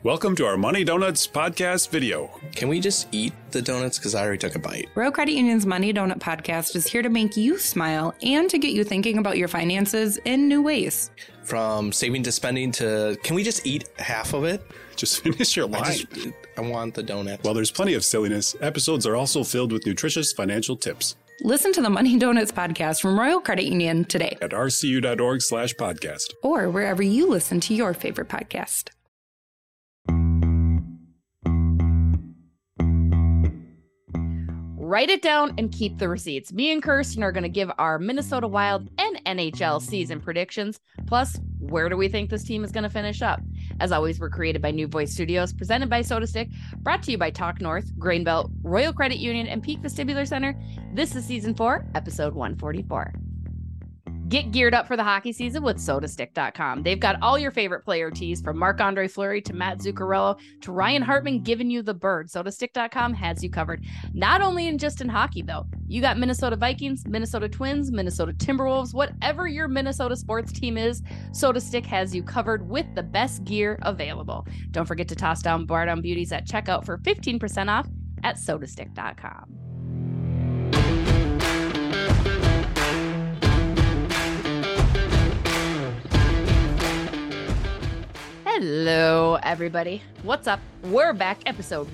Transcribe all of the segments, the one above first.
Welcome to our Money Donuts podcast video. Can we just eat the donuts? Because I already took a bite. Royal Credit Union's Money Donut podcast is here to make you smile and to get you thinking about your finances in new ways. From saving to spending to, can we just eat half of it? Just finish your line. I want the donut. While there's plenty of silliness, episodes are also filled with nutritious financial tips. Listen to the Money Donuts podcast from Royal Credit Union today At rcu.org/podcast. or wherever you listen to your favorite podcast. Write it down and keep the receipts. Me and Kirsten are going to give our Minnesota Wild and NHL season predictions. Plus, where do we think this team is going to finish up? As always, we're created by New Voice Studios, presented by SodaStick, brought to you by Talk North, Grainbelt, Royal Credit Union, and Peak Vestibular Center. This is Season 4, Episode 144. Get geared up for the hockey season with SodaStick.com. They've got all your favorite player tees, from Marc-Andre Fleury to Matt Zuccarello to Ryan Hartman giving you the bird. SodaStick.com has you covered. Not only in hockey, though. You got Minnesota Vikings, Minnesota Twins, Minnesota Timberwolves, whatever your Minnesota sports team is, SodaStick has you covered with the best gear available. Don't forget to toss down Bar Down Beauties at checkout for 15% off at SodaStick.com. Hello, everybody. What's up? We're back, episode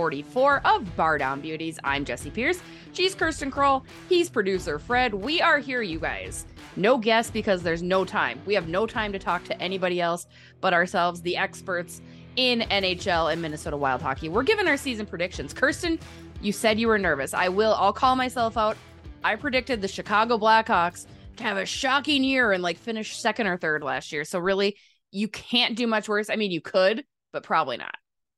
144 of Bar Down Beauties. I'm Jesse Pierce. She's Kirsten Kroll. He's producer Fred. We are here, you guys. No guests because there's no time. We have no time to talk to anybody else but ourselves, the experts in NHL and Minnesota Wild hockey. We're giving our season predictions. Kirsten, you said you were nervous. I'll call myself out. I predicted the Chicago Blackhawks to have a shocking year and finish second or third last year. So really, you can't do much worse. I mean, you could, but probably not.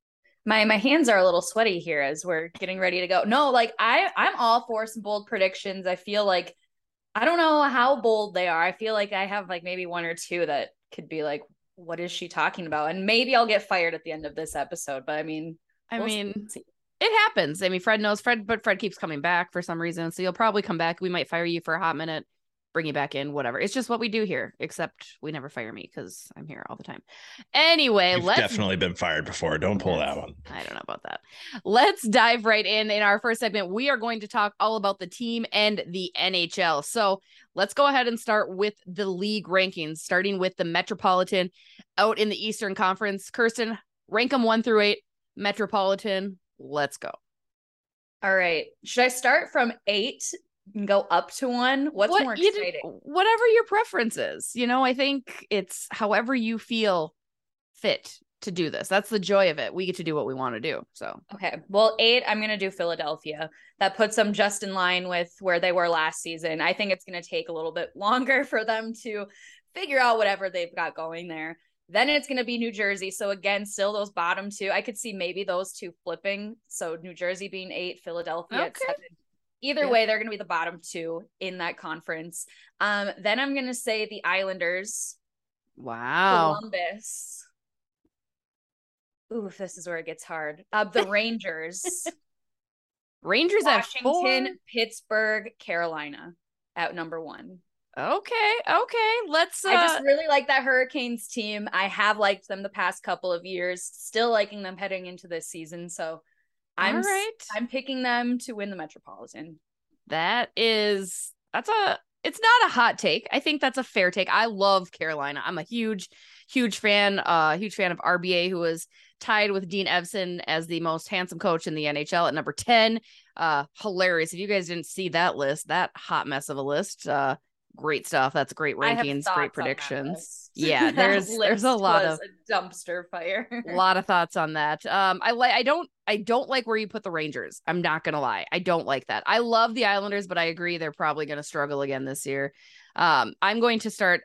My hands are a little sweaty here as we're getting ready to go. No, I'm all for some bold predictions. I feel like, I don't know how bold they are. I feel like I have maybe one or two that could be what is she talking about? And maybe I'll get fired at the end of this episode. But we'll see. It happens. I mean, Fred knows but Fred keeps coming back for some reason. So you'll probably come back. We might fire you for a hot minute, bring you back in, whatever. It's just what we do here, except we never fire me because I'm here all the time. Anyway, You've definitely been fired before. Don't pull that one. I don't know about that. Let's dive right in. In our first segment, we are going to talk all about the team and the NHL. So let's go ahead and start with the league rankings, starting with the Metropolitan out in the Eastern Conference. Kirsten, rank them 1 through 8. Metropolitan, let's go. All right. Should I start from 8 and go up to 1? What's more exciting? Whatever your preference is. I think it's however you feel fit to do this. That's the joy of it. We get to do what we want to do. So okay. Well, 8, I'm going to do Philadelphia. That puts them just in line with where they were last season. I think it's going to take a little bit longer for them to figure out whatever they've got going there. Then it's going to be New Jersey. So again, still those bottom 2. I could see maybe those 2 flipping. So New Jersey being 8, Philadelphia at 7. Either way, they're going to be the bottom 2 in that conference. Then I'm going to say the Islanders. Wow. Columbus. Ooh, this is where it gets hard. The Rangers. Rangers at 4. Washington, Pittsburgh, Carolina at number 1. Okay. Let's. I just really like that Hurricanes team. I have liked them the past couple of years. Still liking them heading into this season. So I'm picking them to win the Metropolitan. It's not a hot take. I think that's a fair take. I love Carolina. I'm a huge fan of RBA, who was tied with Dean Evson as the most handsome coach in the NHL at number 10. Hilarious. If you guys didn't see that list, that hot mess of a list, great stuff. That's great rankings, great predictions. Yeah, there's a lot of a dumpster fire. A lot of thoughts on that. I don't like where you put the Rangers. I'm not gonna lie. I don't like that. I love the Islanders, but I agree they're probably gonna struggle again this year. I'll start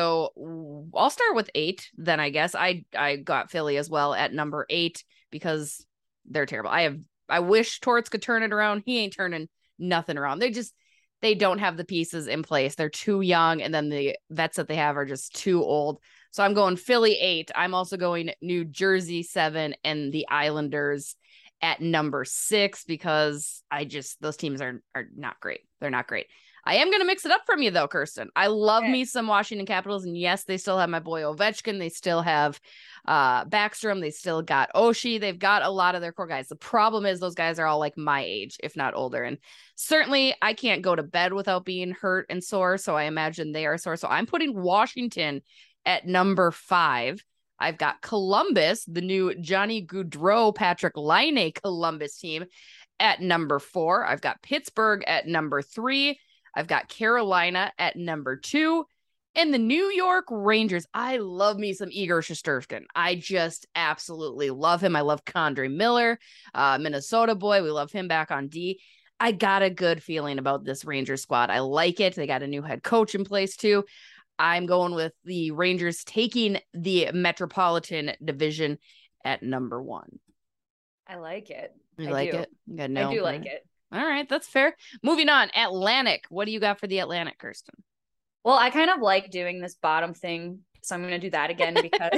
with 8. Then I guess I got Philly as well at number 8 because they're terrible. I wish Torts could turn it around. He ain't turning nothing around. They don't have the pieces in place. They're too young. And then the vets that they have are just too old. So I'm going Philly 8. I'm also going New Jersey 7 and the Islanders at number 6 because those teams are not great. They're not great. I am going to mix it up from you, though, Kirsten. I love me some Washington Capitals. And yes, they still have my boy Ovechkin. They still have Backstrom. They still got Oshie. They've got a lot of their core guys. The problem is those guys are all like my age, if not older. And certainly I can't go to bed without being hurt and sore. So I imagine they are sore. So I'm putting Washington at number 5. I've got Columbus, the new Johnny Gaudreau, Patrick Laine Columbus team, at number 4. I've got Pittsburgh at number 3. I've got Carolina at number 2. And the New York Rangers. I love me some Igor Shesterkin. I just absolutely love him. I love Condre Miller, Minnesota boy. We love him back on D. I got a good feeling about this Rangers squad. I like it. They got a new head coach in place too. I'm going with the Rangers taking the Metropolitan Division at number 1. I like it. You like it? I do like it. All right, that's fair. Moving on, Atlantic. What do you got for the Atlantic, Kirsten? Well, I kind of like doing this bottom thing, so I'm going to do that again because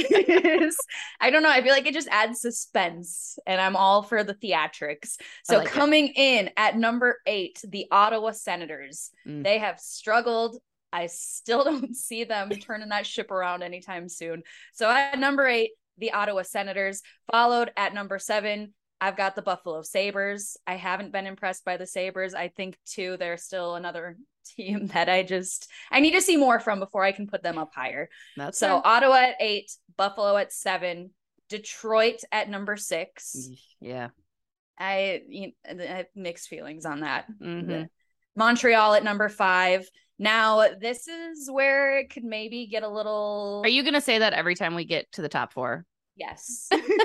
I don't know. I feel like it just adds suspense, and I'm all for the theatrics. So coming in at number 8, the Ottawa Senators. They have struggled. I still don't see them turning that ship around anytime soon. So at number 8, the Ottawa Senators, followed at number 7. I've got the Buffalo Sabres. I haven't been impressed by the Sabres. I think, too, they're still another team that I need to see more from before I can put them up higher. That's so fair. Ottawa at 8, Buffalo at 7, Detroit at number 6. Yeah. I have mixed feelings on that. Mm-hmm. Montreal at number 5. Now, this is where it could maybe get a little... Are you going to say that every time we get to the top 4? Yes. This is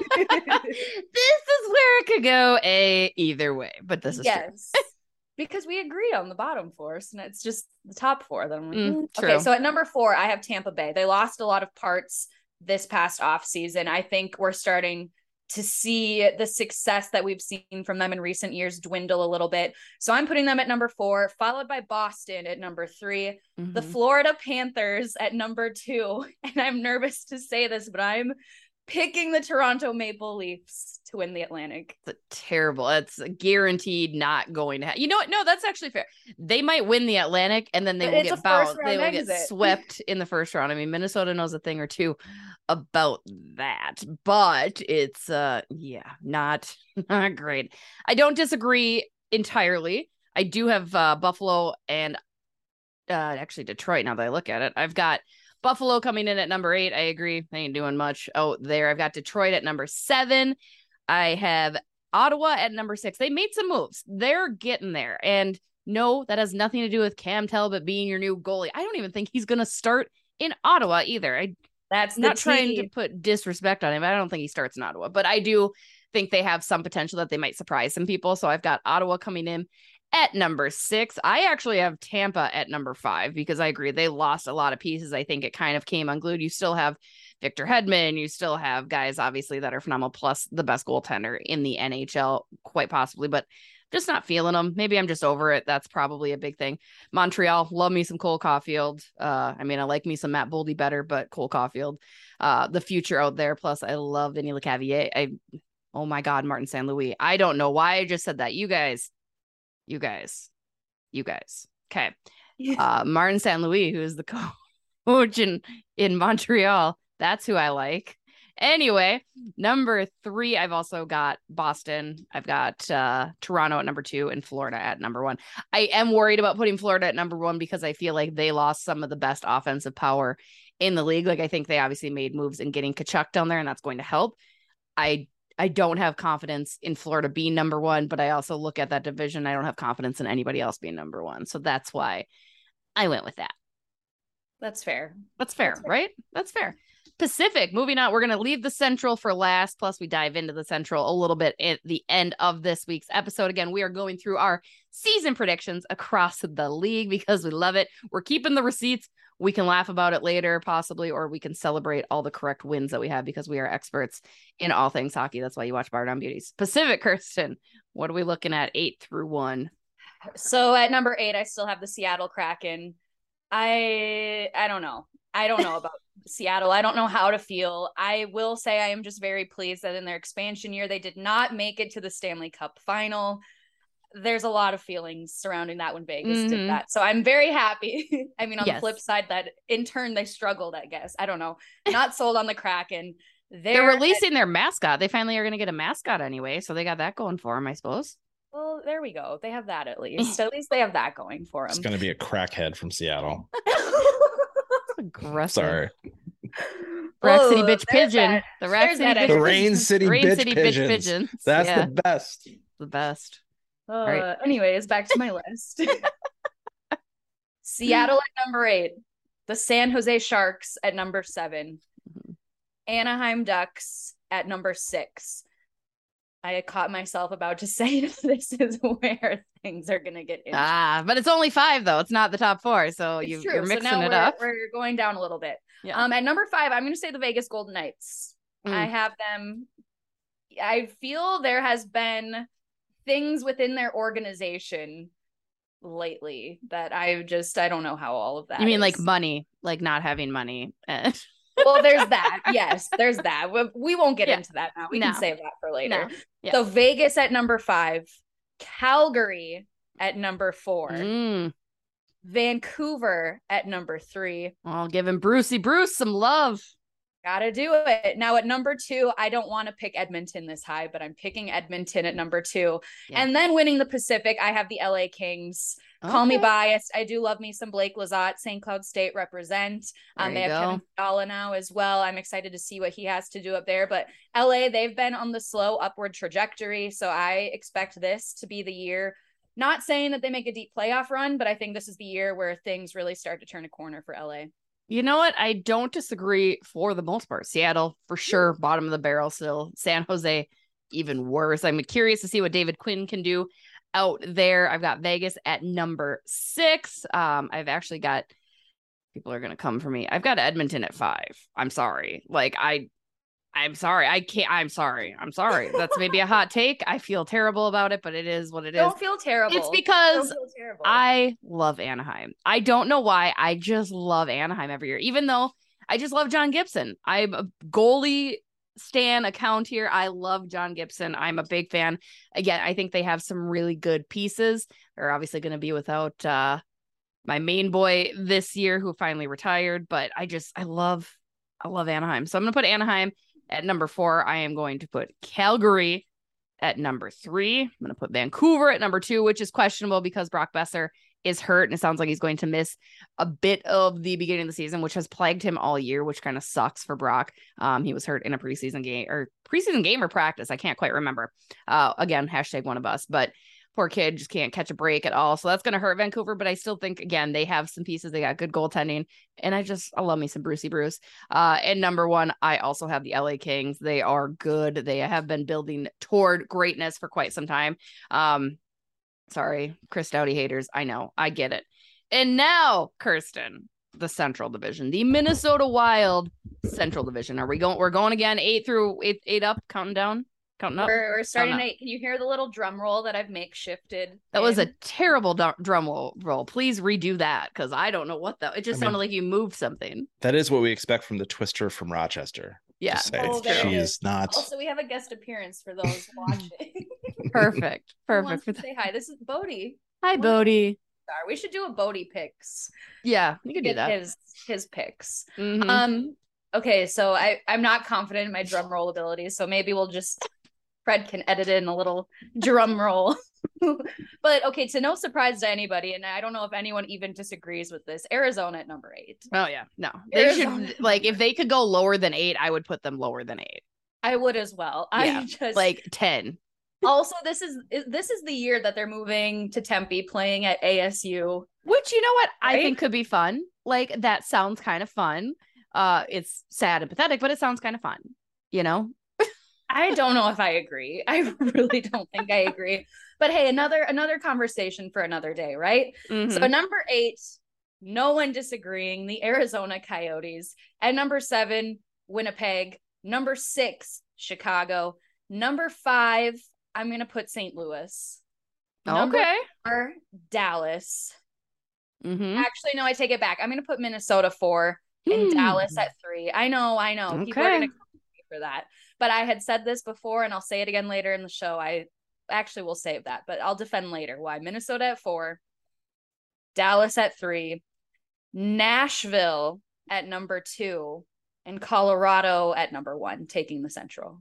where it could go either way, but this is true. Because we agreed on the bottom 4, so it's just the top 4. Then true. Okay, so at number 4, I have Tampa Bay. They lost a lot of parts this past offseason. I think we're starting to see the success that we've seen from them in recent years dwindle a little bit. So I'm putting them at number 4, followed by Boston at number 3, the Florida Panthers at number 2. And I'm nervous to say this, but I'm picking the Toronto Maple Leafs to win the Atlantic. It's terrible. It's guaranteed not going to happen. You know what? No, that's actually fair. They might win the Atlantic and then they will get bounced. They will get swept in the first round. I mean, Minnesota knows a thing or two about that, but it's not great. I don't disagree entirely. I do have Buffalo and actually Detroit now that I look at it. I've got Buffalo coming in at number 8. I agree. They ain't doing much out there. I've got Detroit at number 7. I have Ottawa at number 6. They made some moves. They're getting there. And no, that has nothing to do with Cam Talbot being your new goalie. I don't even think he's going to start in Ottawa either. That's not trying to put disrespect on him. I don't think he starts in Ottawa, but I do think they have some potential that they might surprise some people. So I've got Ottawa coming in at number 6. I actually have Tampa at number 5 because I agree they lost a lot of pieces. I think it kind of came unglued. You still have Victor Hedman. You still have guys, obviously, that are phenomenal, plus the best goaltender in the NHL, quite possibly, but just not feeling them. Maybe I'm just over it. That's probably a big thing. Montreal, love me some Cole Caulfield. I mean, I like me some Matt Boldy better, but Cole Caulfield, the future out there. Plus, I love Vinny Lecavalier. Oh my God, Martin St. Louis. I don't know why I just said that. You guys. Okay. Martin St. Louis, who is the coach in Montreal. That's who I like. Anyway, number 3, I've also got Boston. I've got Toronto at number 2 and Florida at number 1. I am worried about putting Florida at number 1 because I feel like they lost some of the best offensive power in the league. Like, I think they obviously made moves in getting Tkachuk down there, and that's going to help. I don't have confidence in Florida being number 1, but I also look at that division. I don't have confidence in anybody else being number 1. So that's why I went with that. That's fair. That's fair, right? That's fair. Pacific, moving on. We're going to leave the Central for last. Plus, we dive into the Central a little bit at the end of this week's episode. Again, we are going through our season predictions across the league because we love it. We're keeping the receipts. We can laugh about it later, possibly, or we can celebrate all the correct wins that we have because we are experts in all things hockey. That's why you watch Bar Down Beauties. Pacific, Kirsten, what are we looking at 8 through 1? So at number 8, I still have the Seattle Kraken. I don't know. I don't know about Seattle. I don't know how to feel. I will say I am just very pleased that in their expansion year, they did not make it to the Stanley Cup final. there's a lot of feelings surrounding that when Vegas did that. So I'm very happy. I mean, on the flip side, that in turn they struggled, I guess. I don't know. Not sold on the Kraken. They're releasing their mascot. They finally are going to get a mascot anyway. So they got that going for them, I suppose. Well, there we go. They have that at least. At least they have that going for them. It's going to be a crackhead from Seattle. Aggressive. Sorry. Rack City bitch pigeon. The Rack City bitch The Rain City bitch pigeons. That's the best. The best. Right. Anyways, back to my list. Seattle at number 8. The San Jose Sharks at number 7. Anaheim Ducks at number 6. I caught myself about to say this is where things are going to get interesting. But it's only 5 though. It's not the top 4. So you're mixing so now it up. We're going down a little bit. Yeah. At number 5, I'm going to say the Vegas Golden Knights. I have them. I feel there has been things within their organization lately that I don't know how all of that You mean is. like money, like not having money? Well, there's that. Yes, there's that. We won't get into that now. We can save that for later. So Vegas at number 5, Calgary at number 4, Vancouver at number 3. I'll give him Brucey Bruce some love. Gotta do it. Now at number 2, I don't want to pick Edmonton this high, but I'm picking Edmonton at number 2. Yeah. And then winning the Pacific, I have the LA Kings. Call me biased. I do love me some Blake Lizotte, St. Cloud State represent. They have Kevin Fiala now as well. I'm excited to see what he has to do up there. But LA, they've been on the slow upward trajectory. So I expect this to be the year. Not saying that they make a deep playoff run, but I think this is the year where things really start to turn a corner for LA. You know what? I don't disagree for the most part. Seattle, for sure, bottom of the barrel still. San Jose, even worse. I'm curious to see what David Quinn can do out there. I've got Vegas at number 6. I've actually got, people are going to come for me. I've got Edmonton at 5. I'm sorry. I'm sorry. I'm sorry. That's maybe a hot take. I feel terrible about it, but it is what it is. Don't feel terrible. It's because I love Anaheim. I don't know why. I just love Anaheim every year, even though I just love John Gibson. I'm a goalie stan account here. I love John Gibson. I'm a big fan. Again, I think they have some really good pieces. They're obviously going to be without my main boy this year who finally retired, but I love Anaheim. So I'm going to put Anaheim at number 4. I am going to put Calgary at number 3. I'm going to put Vancouver at number 2, which is questionable because Brock Besser is hurt. And it sounds like he's going to miss a bit of the beginning of the season, which has plagued him all year, which kind of sucks for Brock. He was hurt in a preseason game or practice. I can't quite remember. Again, hashtag one of us, but poor kid just can't catch a break at all. So that's going to hurt Vancouver. But I still think, again, they have some pieces. They got good goaltending. And I love me some Brucey Bruce. And number 1, I also have the LA Kings. They are good. They have been building toward greatness for quite some time. Sorry, Chris Doughty haters. I know. I get it. And now, Kirsten, the Central Division, the Minnesota Wild Central Division. We're going again, 8 up, counting down. Counting up. We're starting at 8. Can you hear the little drum roll that I've makeshifted? That was a terrible drum roll. Please redo that because I don't know what that. It just sounded like you moved something. That is what we expect from the Twister from Rochester. Yeah, she is not. Also, we have a guest appearance for those watching. Perfect. Say hi. This is Bodie. Hi, Bodie. We should do a Bodie picks. Yeah, you could do that. His picks. Mm-hmm. Okay, so I'm not confident in my drum roll abilities, so maybe Fred can edit in a little drum roll. But okay, to no surprise to anybody, and I don't know if anyone even disagrees with this, Arizona at number 8. Oh yeah, no, they should if they could go lower than 8, I would put them lower than 8. I would as well. Yeah, I 10. Also, this is the year that they're moving to Tempe, playing at ASU, which you know what I think could be fun. That sounds kind of fun. It's sad and pathetic, but it sounds kind of fun. You know. I don't know if I agree. I really don't think I agree. But hey, another conversation for another day, right? Mm-hmm. So number 8, no one disagreeing, the Arizona Coyotes. At number 7, Winnipeg. Number 6, Chicago. Number 5, I'm going to put St. Louis. Number 4, Dallas. Mm-hmm. Actually, no, I take it back. I'm going to put Minnesota 4 and Dallas at 3. I know. Okay. People are going to come for that. But I had said this before, and I'll say it again later in the show. actually, we'll save that, but I'll defend later why. Minnesota at 4, Dallas at 3, Nashville at number 2, and Colorado at number 1, taking the Central.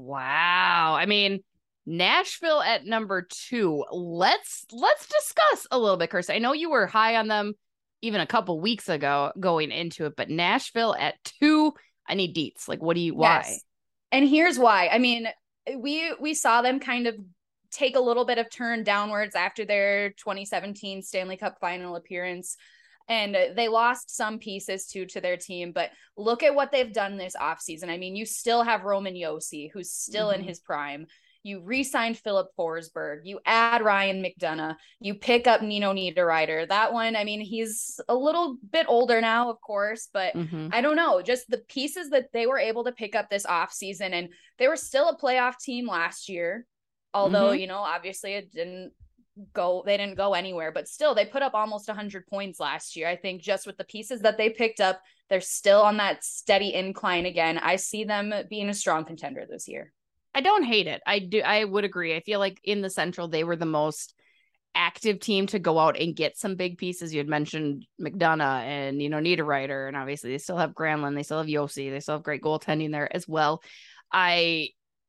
Wow. I mean, Nashville at number 2. Let's discuss a little bit, Kirsten. I know you were high on them even a couple weeks ago going into it, but Nashville at 2, I need deets. Like, why? Yes. And here's why. I mean, we saw them kind of take a little bit of turn downwards after their 2017 Stanley Cup final appearance. And they lost some pieces to their team, but look at what they've done this offseason. I mean, you still have Roman Josi, who's still in his prime. You re-signed Philip Forsberg. You add Ryan McDonough. You pick up Nino Niederreiter. That one, I mean, he's a little bit older now, of course, but I don't know. Just the pieces that they were able to pick up this offseason, and they were still a playoff team last year, although, you know, obviously it didn't go anywhere, but still they put up almost 100 points last year. I think just with the pieces that they picked up, they're still on that steady incline again. I see them being a strong contender this year. I don't hate it. I would agree. I feel like in the Central, they were the most active team to go out and get some big pieces. You had mentioned McDonough and, you know, Niederreiter, and obviously they still have Granlund, they still have Josi, they still have great goaltending there as well. I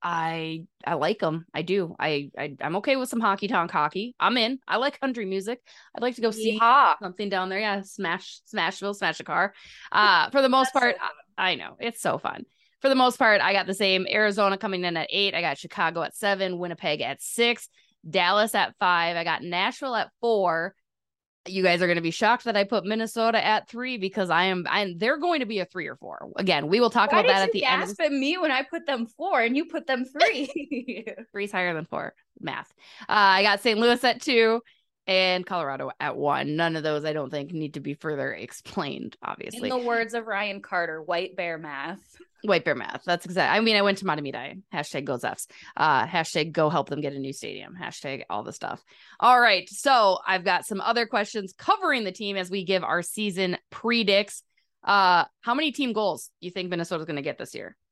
like them. I do. I'm okay with some honky tonk hockey. I'm in. I like country music. I'd like to go see something down there. Yeah, Smashville, smash a car. For the most part, I know it's so fun. For the most part, I got the same. Arizona coming in at 8. I got Chicago at 7. Winnipeg at 6. Dallas at 5. I got Nashville at 4. You guys are going to be shocked that I put Minnesota at 3 because they're going to be a 3 or 4. Again, we will talk about that at the end. Why did you gasp at me when I put them 4 and you put them 3? 3's higher than 4. Math. I got St. Louis at 2 and Colorado at 1. None of those I don't think need to be further explained, obviously. In the words of Ryan Carter, white bear math. White bear math. That's exactly. I mean, I went to Matamidi. Hashtag goes Fs. Hashtag go help them get a new stadium. Hashtag all the stuff. All right. So I've got some other questions covering the team as we give our season predicts. How many team goals do you think Minnesota's going to get this year?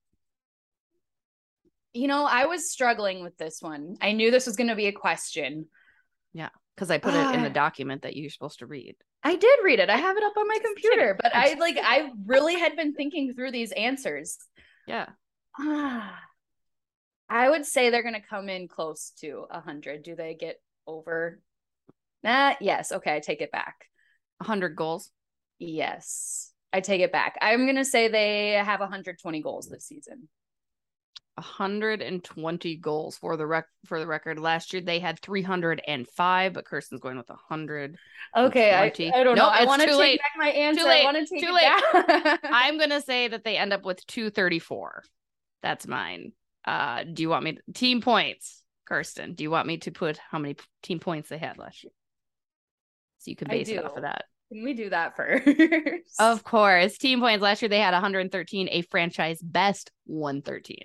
You know, I was struggling with this one. I knew this was going to be a question. Yeah, because I put it in the document that you're supposed to read. I did read it. I have it up on my computer, but I really had been thinking through these answers. Yeah. I would say they're going to come in close to 100. Do they get over? Yes. Okay. I take it back. 100 goals. Yes. I take it back. I'm going to say they have 120 goals this season. 120 goals for the record. Last year they had 305, but Kirsten's going with 100. Okay, I don't know. I want to take back my answer. I want to take it back. I'm gonna say that they end up with 234. That's mine. Do you want me team points, Kirsten? Do you want me to put how many team points they had last year? So you can base it off of that. Can we do that first? Of course. Team points last year they had 113, a franchise best 113.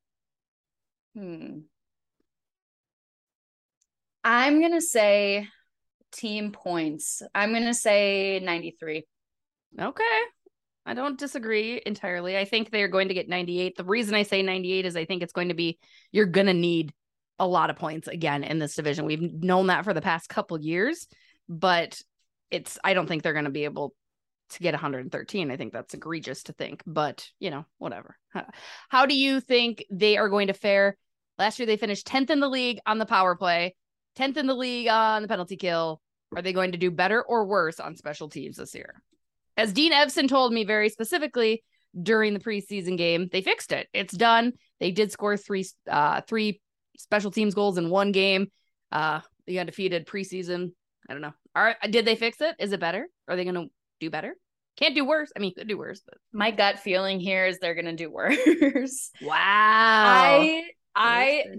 I'm going to say team points. I'm going to say 93. Okay. I don't disagree entirely. I think they're going to get 98. The reason I say 98 is I think it's going to be, you're going to need a lot of points again in this division. We've known that for the past couple years, but I don't think they're going to be able to get 113. I think that's egregious to think, but you know, whatever. How do you think they are going to fare? Last year, they finished 10th in the league on the power play, 10th in the league on the penalty kill. Are they going to do better or worse on special teams this year? As Dean Evson told me very specifically during the preseason game, they fixed it. It's done. They did score three special teams goals in one game. The undefeated preseason. I don't know. Did they fix it? Is it better? Are they going to do better? Can't do worse. I mean, could do worse, but my gut feeling here is they're going to do worse. Wow. I'm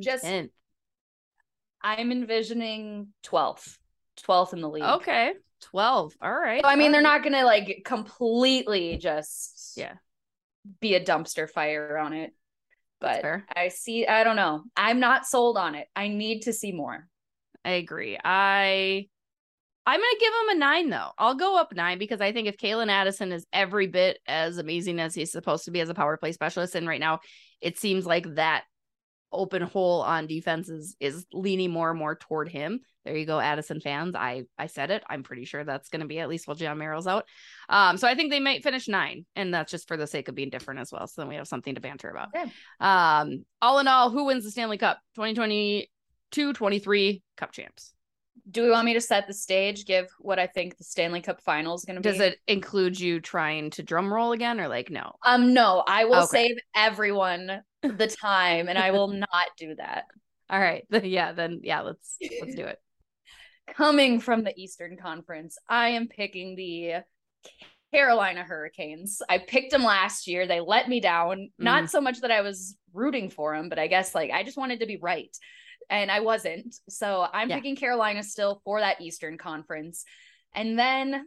envisioning 12th in the league. Okay. 12. All right. So, I mean, they're not going to like completely just be a dumpster fire on it. But I don't know. I'm not sold on it. I need to see more. I agree. I'm going to give him a 9 though. I'll go up 9 because I think if Kalen Addison is every bit as amazing as he's supposed to be as a power play specialist, and right now it seems like that open hole on defense is leaning more and more toward him. There you go, Addison fans. I said it. I'm pretty sure that's going to be at least while John Merrill's out. So I think they might finish 9, and that's just for the sake of being different as well. So then we have something to banter about. Okay. All in all, who wins the Stanley Cup? 2022-23 Cup champs. Do we want me to set the stage, give what I think the Stanley Cup final is going to be? Does it include you trying to drum roll again, or like no? No, I will Okay. save everyone the time, and I will not do that. All right. Let's do it. Coming from the Eastern Conference, I am picking the Carolina Hurricanes. I picked them last year. They let me down. Not so much that I was rooting for them, but I guess like I just wanted to be right. And I wasn't. So I'm picking Carolina still for that Eastern Conference. And then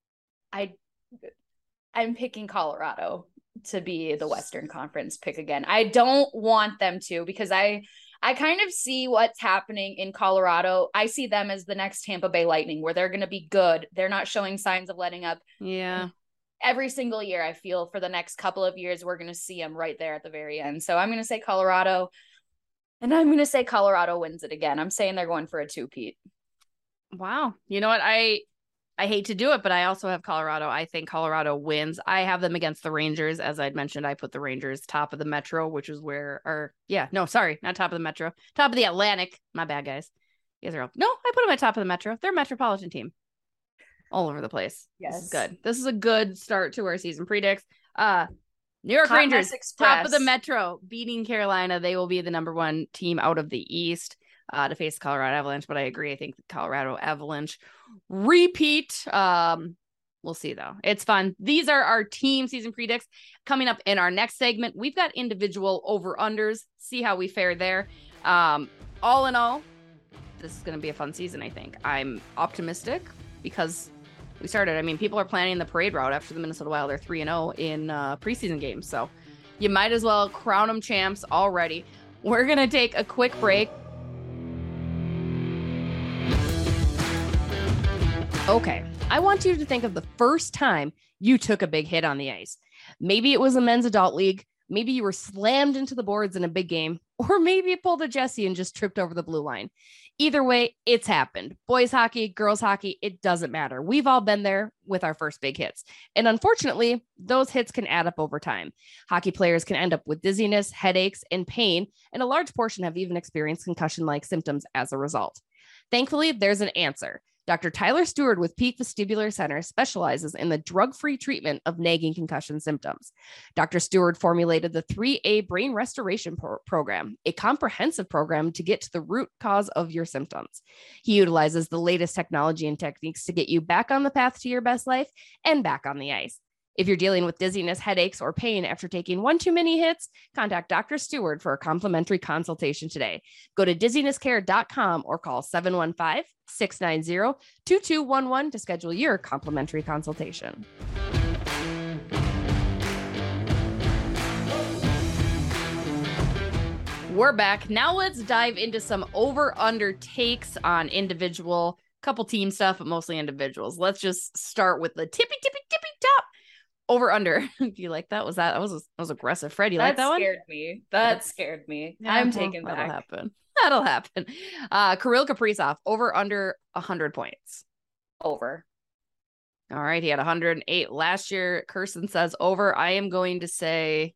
I'm picking Colorado to be the Western Conference pick again. I don't want them to, because I kind of see what's happening in Colorado. I see them as the next Tampa Bay Lightning, where they're going to be good. They're not showing signs of letting up. Yeah. Every single year, I feel for the next couple of years, we're going to see them right there at the very end. So I'm going to say Colorado, and I'm going to say Colorado wins it again. I'm saying they're going for a 2-peat. Wow. You know what? I hate to do it, but I also have Colorado. I think Colorado wins. I have them against the Rangers. As I'd mentioned, I put the Rangers top of the Metro, which is not top of the Metro, top of the Atlantic. My bad, guys. You guys are I put them at top of the Metro. They're a metropolitan team all over the place. Yes. This is good. This is a good start to our season predicts. New York Hot Rangers, Mess Express. top of the Metro, beating Carolina. They will be the number 1 team out of the East to face the Colorado Avalanche. But I agree. I think the Colorado Avalanche repeat. We'll see, though. It's fun. These are our team season predicts. Coming up in our next segment, we've got individual over-unders. See how we fare there. All in all, this is going to be a fun season, I think. I'm optimistic because we started. I mean, people are planning the parade route after the Minnesota Wild are 3-0 in preseason games. So you might as well crown them champs already. We're going to take a quick break. Okay, I want you to think of the first time you took a big hit on the ice. Maybe it was a men's adult league. Maybe you were slammed into the boards in a big game, or maybe you pulled a Jesse and just tripped over the blue line. Either way, it's happened. Boys hockey, girls hockey, it doesn't matter. We've all been there with our first big hits. And unfortunately, those hits can add up over time. Hockey players can end up with dizziness, headaches, and pain, and a large portion have even experienced concussion-like symptoms as a result. Thankfully, there's an answer. Dr. Tyler Stewart with Peak Vestibular Center specializes in the drug-free treatment of nagging concussion symptoms. Dr. Stewart formulated the 3A Brain Restoration Program, a comprehensive program to get to the root cause of your symptoms. He utilizes the latest technology and techniques to get you back on the path to your best life and back on the ice. If you're dealing with dizziness, headaches, or pain after taking one too many hits, contact Dr. Stewart for a complimentary consultation today. Go to dizzinesscare.com or call 715-690-2211 to schedule your complimentary consultation. We're back. Now let's dive into some over-under takes on individual, couple team stuff, but mostly individuals. Let's just start with the tippy top. Over under. Do you like that? That was aggressive. Fred, you like that one? That scared me. I'm taking that. That'll happen. Kirill Kaprizov, over under 100 points. Over. All right. He had 108 last year. Kirsten says over. I am going to say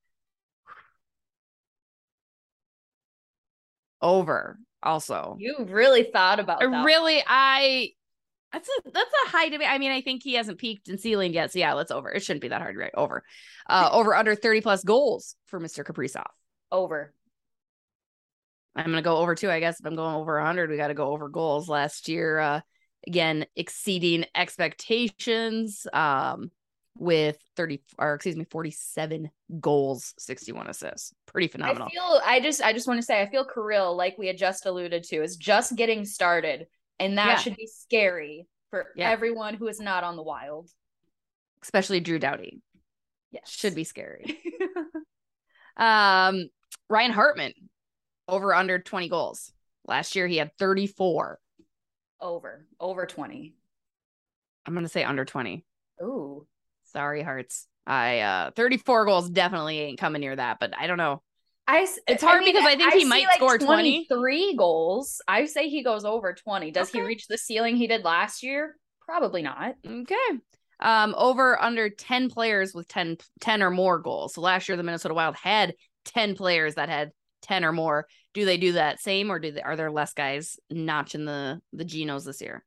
over also. You really thought about that. That's a high debate. I mean, I think he hasn't peaked and ceilinged yet. So yeah, let's over. It shouldn't be that hard, right? Over. Over under 30 plus goals for Mr. Kaprizov. Over. I'm going to go over too, I guess. If I'm going over 100, we got to go over goals. Last year, again, exceeding expectations with 47 goals, 61 assists. Pretty phenomenal. I just want to say, I feel Kirill, like we had just alluded to, is just getting started. And that should be scary for everyone who is not on the Wild. Especially Drew Doughty. Yes. Should be scary. Ryan Hartman, over under 20 goals. Last year, he had 34. Over 20. I'm going to say under 20. Ooh. Sorry, Hearts. 34 goals definitely ain't coming near that, but I don't know. It's hard mean, because I think he see, might like, score 20. 23 goals. I say he goes over 20. Does he reach the ceiling he did last year? Probably not. Okay. Over under 10 players with 10 or more goals. So last year the Minnesota Wild had 10 players that had 10 or more. Do they do that same, or are there less guys notching the Genos this year?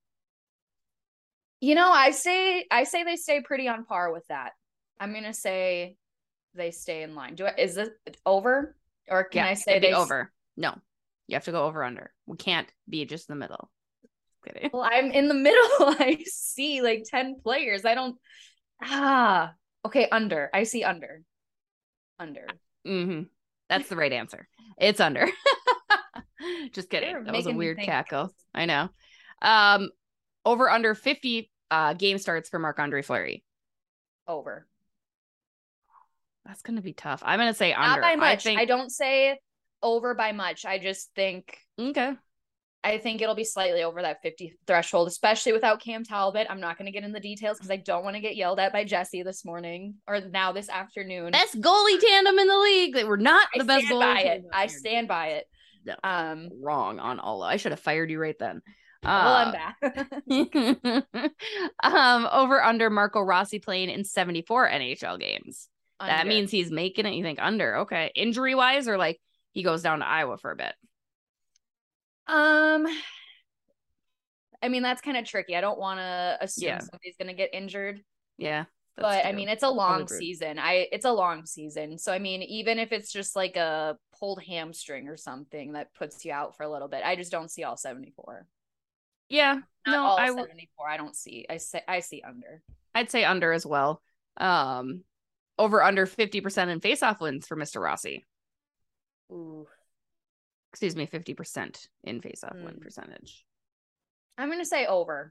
I say they stay pretty on par with that. I'm gonna say they stay in line. Is this over, or can I say they over? No, you have to go over under. We can't be just in the middle. Kidding. Well, I'm in the middle. I see like 10 players. I don't. Okay, under. I see under. Mm-hmm. That's the right answer. It's under. Just kidding. That was a weird cackle. I know. Over under 50 game starts for Marc-Andre Fleury. Over. That's going to be tough. I'm going to say under. Not by much. I don't say over by much. I just think. Okay. I think it'll be slightly over that 50 threshold, especially without Cam Talbot. I'm not going to get in the details because I don't want to get yelled at by Jesse this morning or now this afternoon. Best goalie tandem in the league. They were not the best goalie. I stand by it. No, wrong on all. I should have fired you right then. Well, I'm back. Over under Marco Rossi playing in 74 NHL games. Under. That means he's making it. You think under? Okay. Injury wise, or like he goes down to Iowa for a bit. I mean, that's kind of tricky. I don't want to assume somebody's going to get injured. Yeah. But true. I mean, it's a long season. It's a long season. So I mean, even if it's just like a pulled hamstring or something that puts you out for a little bit, I just don't see all 74. Yeah. Not all 74. I don't see. I see under. I'd say under as well. Over under 50% in faceoff wins for Mr. Rossi. Ooh. Excuse me, 50% in faceoff win percentage. I'm going to say over.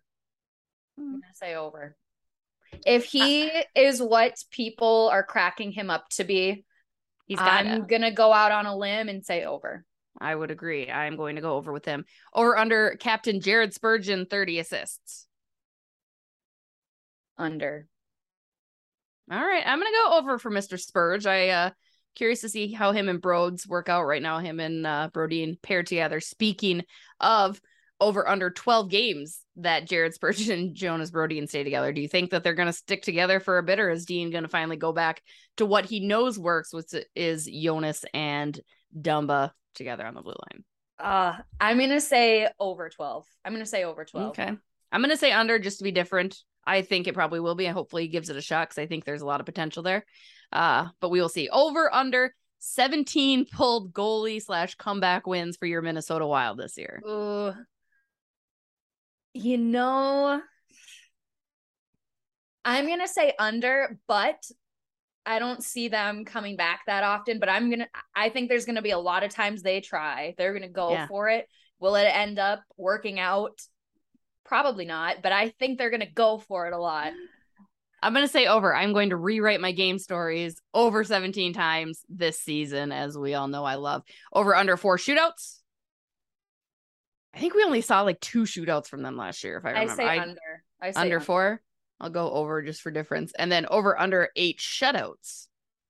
If he is what people are cracking him up to be, I'm going to go out on a limb and say over. I would agree. I'm going to go over with him. Over under Captain Jared Spurgeon, 30 assists. Under. All right. I'm going to go over for Mr. Spurge. Curious to see how him and Broads work out right now. Him and Brodin paired together. Speaking of over under 12 games that Jared Spurgeon and Jonas Brodin stay together, do you think that they're going to stick together for a bit, or is Dean going to finally go back to what he knows works, which is Jonas and Dumba together on the blue line? I'm going to say over 12. Okay. I'm going to say under just to be different. I think it probably will be, and hopefully he gives it a shot because I think there's a lot of potential there. But we will see. Over under 17 pulled goalie / comeback wins for your Minnesota Wild this year. Ooh. I'm going to say under, but I don't see them coming back that often. But I think there's going to be a lot of times they try. They're going to go for it. Will it end up working out? Probably not, but I think they're going to go for it a lot. I'm going to say over. I'm going to rewrite my game stories over 17 times this season, as we all know I love. Over under 4 shootouts. I think we only saw like 2 shootouts from them last year, if I remember. I say under 4. I'll go over just for difference. And then over under 8 shutouts.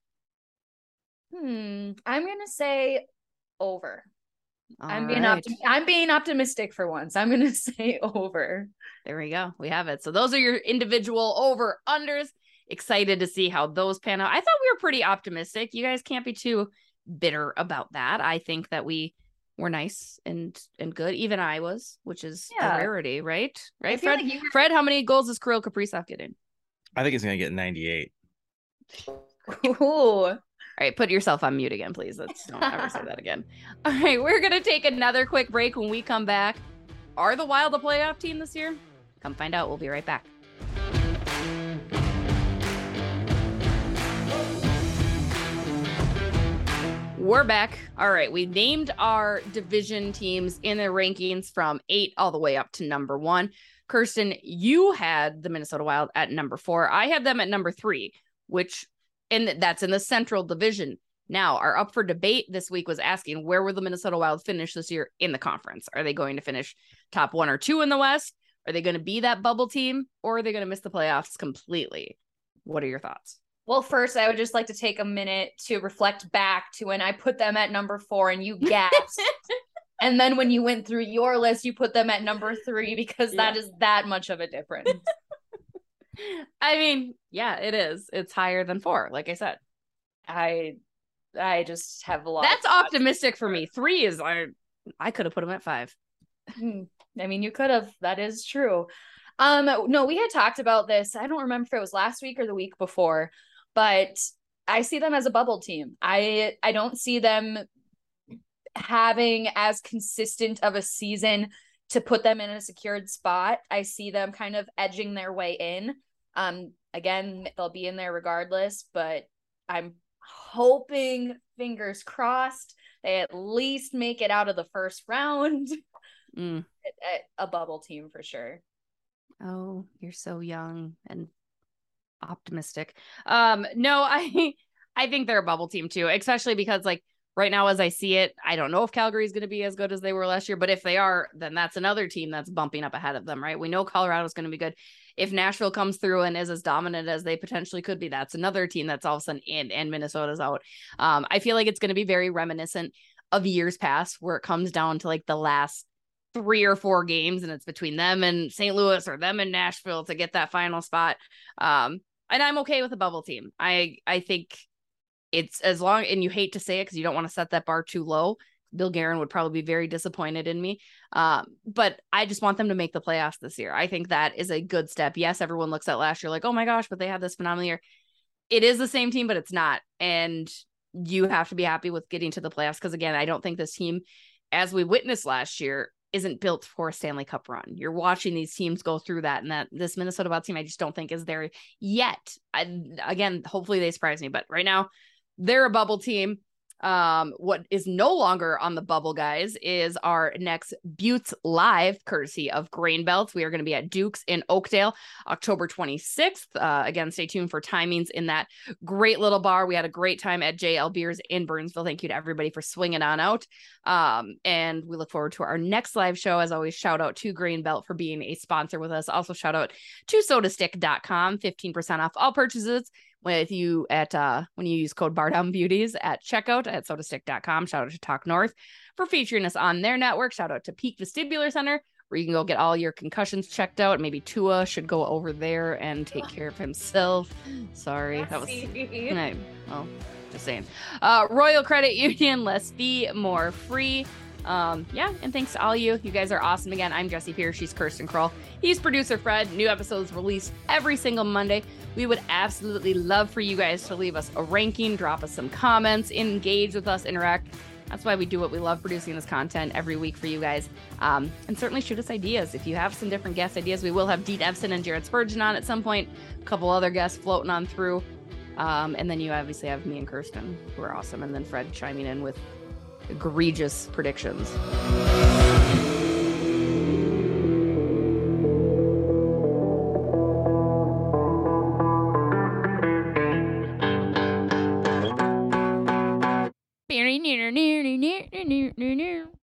I'm going to say over. I'm being optimistic for once. I'm going to say over. There we go. We have it. So those are your individual over unders. Excited to see how those pan out. I thought we were pretty optimistic. You guys can't be too bitter about that. I think that we were nice and good. Even I was, which is a rarity, right? Right, Fred? Like Fred, how many goals is Kirill Kaprizov getting? I think he's going to get 98. Ooh. All right, put yourself on mute again, please. Don't ever say that again. All right, we're going to take another quick break. When we come back, are the Wild a playoff team this year? Come find out. We'll be right back. We're back. All right, we named our division teams in their rankings from 8 all the way up to number 1. Kirsten, you had the Minnesota Wild at number 4. I had them at number 3, and that's in the Central Division. Now, our up for debate this week was asking, where will the Minnesota Wild finish this year in the conference? Are they going to finish top 1 or 2 in the West? Are they going to be that bubble team, or are they going to miss the playoffs completely? What are your thoughts? Well, first, I would just like to take a minute to reflect back to when I put them at number 4 and you gasped. And then when you went through your list, you put them at number 3 because that is that much of a difference. I mean, yeah, it is. It's higher than 4, like I said. I just have a lot. That's optimistic for me. 3 is I could have put them at 5. I mean, you could have. That is true. No, we had talked about this. I don't remember if it was last week or the week before, but I see them as a bubble team. I don't see them having as consistent of a season to put them in a secured spot. I see them kind of edging their way in. Again, they'll be in there regardless, but I'm hoping, fingers crossed, they at least make it out of the first round. A bubble team for sure. Oh, you're so young and optimistic. No, I think they're a bubble team too, especially because like right now, as I see it, I don't know if Calgary is going to be as good as they were last year, but if they are, then that's another team that's bumping up ahead of them, right? We know Colorado is going to be good. If Nashville comes through and is as dominant as they potentially could be, that's another team that's all of a sudden in, and Minnesota's out. I feel like it's going to be very reminiscent of years past where it comes down to like the last 3 or 4 games and it's between them and St. Louis or them and Nashville to get that final spot. And I'm okay with a bubble team. I think it's as long, and you hate to say it because you don't want to set that bar too low. Bill Guerin would probably be very disappointed in me. But I just want them to make the playoffs this year. I think that is a good step. Yes, everyone looks at last year like, oh my gosh, but they had this phenomenal year. It is the same team, but it's not. And you have to be happy with getting to the playoffs. Because again, I don't think this team, as we witnessed last year, isn't built for a Stanley Cup run. You're watching these teams go through that, and that this Minnesota Wild team, I just don't think is there yet. Again, hopefully they surprise me, but right now they're a bubble team. What is no longer on the bubble, guys, is our next Buttes Live, courtesy of Grain Belts. We are going to be at Duke's in Oakdale, October 26th. Again, stay tuned for timings in that great little bar. We had a great time at JL Beers in Burnsville. Thank you to everybody for swinging on out. And we look forward to our next live show. As always, shout out to Grain Belt for being a sponsor with us. Also, shout out to sodastick.com, 15% off all purchases with you at when you use code BarDown Beauties at checkout at sodastick.com. Shout out to Talk North for featuring us on their network. Shout out to Peak Vestibular Center, where you can go get all your concussions checked out. Maybe Tua should go over there and take care of himself. Sorry, that was just saying. Royal Credit Union, less fee, more free. And thanks to all you guys are awesome. Again, I'm Jesse Pierce. She's Kirsten Kroll. He's producer Fred. New episodes released every single Monday. We would absolutely love for you guys to leave us a ranking, drop us some comments, engage with us, interact. That's why we do what we love, producing this content every week for you guys. And certainly shoot us ideas. If you have some different guest ideas, we will have Dean Evson and Jared Spurgeon on at some point. A couple other guests floating on through. And then you obviously have me and Kirsten, who are awesome. And then Fred chiming in with egregious predictions.